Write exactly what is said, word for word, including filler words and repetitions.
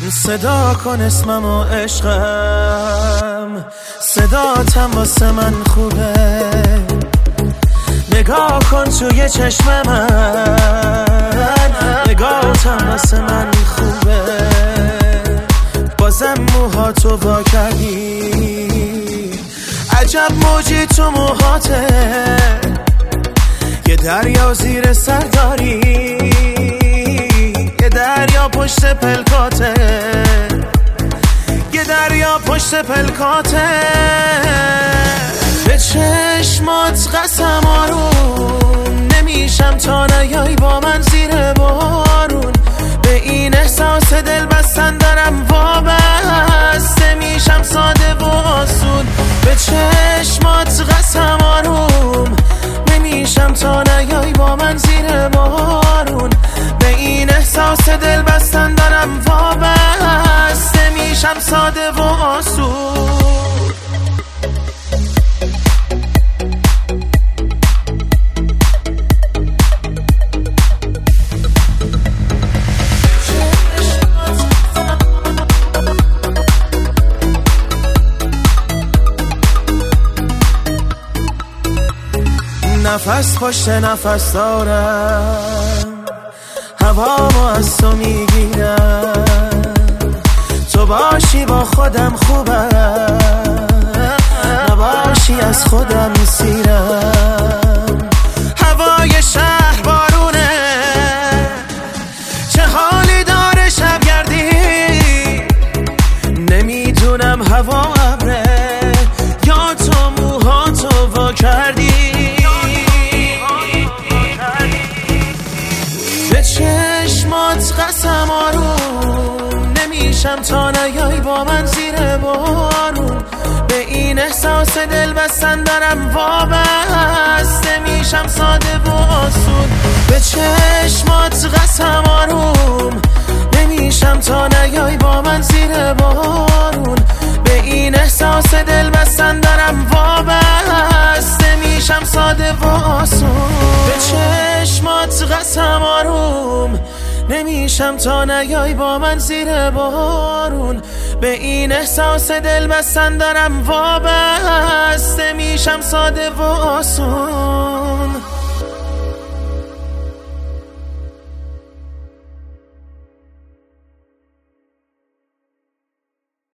صدا کن اسمم و عشقم، صداتم واسه من خوبه. نگاه کن توی چشم من، نگاهتم واسه من خوبه. بازم موهاتو وا کردی، عجب موجی تو موهاته. یه دریا زیر سر داری، یه دریا پشت پلکاته، یه دریا پشت پلکاته. به چشمات قسم آروم نمیشم تا نیای با من زیر بارون. به این احساس دل بستن دارم وابسته میشم ساده و آسون. به چشمات قسم آروم نمیشم تا نیای با من زیر بارون. به این احساس دل بستن دارم وابسته میشم ساده و آسون. نفس پشت نفس دارم، هوامو از تو میگیرم. تو باشی با خودم خوبم، نباشی از خودم میسیرم. هوای شهر بارونه، چه حالی داره شبگردی. نمیدونم هوا ابره یا تو موهاتو وا کردی. چشمات قسم آروم نمیشم تا نیای با من زیر بارون. به این احساس دل بستن دارم وابسته میشم ساده و آسون. به چشمات قسم آروم نمیشم تا نیای با من زیر بارون. به این احساس دل بستن دارم وابسته میشم ساده و آسون. به چشمات قسم آروم نمیشم تا نیای با من زیر بارون. به این احساس دل بستن دارم وابسته میشم ساده و آسون.